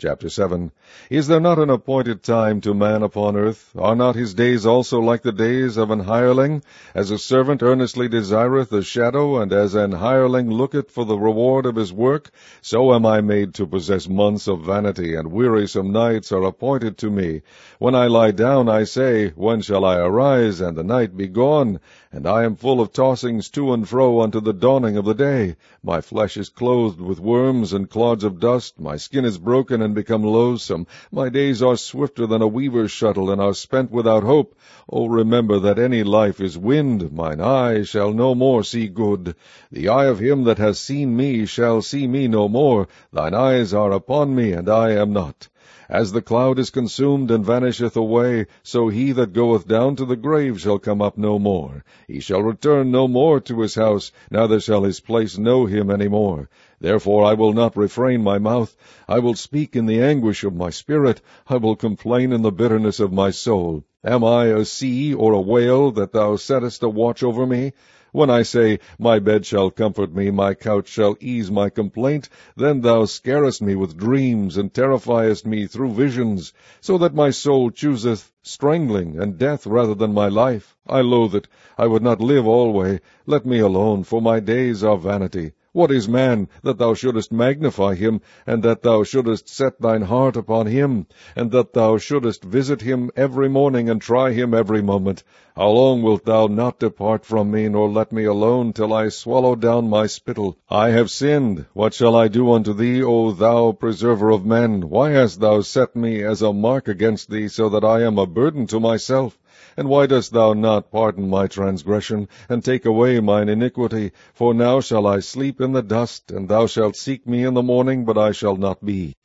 Chapter 7. Is there not an appointed time to man upon earth? Are not his days also like the days of an hireling? As a servant earnestly desireth a shadow, and as an hireling looketh for the reward of his work, so am I made to possess months of vanity, and wearisome nights are appointed to me. When I lie down, I say, When shall I arise, and the night be gone? And I am full of tossings to and fro unto the dawning of the day. My flesh is clothed with worms and clods of dust. My skin is broken and become loathsome. My days are swifter than a weaver's shuttle, and are spent without hope. O remember that any life is wind. Mine eye shall no more see good. The eye of him that has seen me shall see me no more. Thine eyes are upon me, and I am not. As the cloud is consumed and vanisheth away, so he that goeth down to the grave shall come up no more. He shall return no more to his house, neither shall his place know him any more. Therefore I will not refrain my mouth. I will speak in the anguish of my spirit. I will complain in the bitterness of my soul. Am I a sea or a whale, that thou settest a watch over me? When I say, My bed shall comfort me, my couch shall ease my complaint, then thou scarest me with dreams, and terrifiest me through visions, so that my soul chooseth strangling and death rather than my life. I loathe it. I would not live alway. Let me alone, for my days are vanity. What is man, that thou shouldest magnify him, and that thou shouldest set thine heart upon him, and that thou shouldest visit him every morning, and try him every moment? How long wilt thou not depart from me, nor let me alone, till I swallow down my spittle? I have sinned. What shall I do unto thee, O thou preserver of men? Why hast thou set me as a mark against thee, so that I am a burden to myself? And why dost thou not pardon my transgression, and take away mine iniquity? For now shall I sleep in the dust, and thou shalt seek me in the morning, but I shall not be.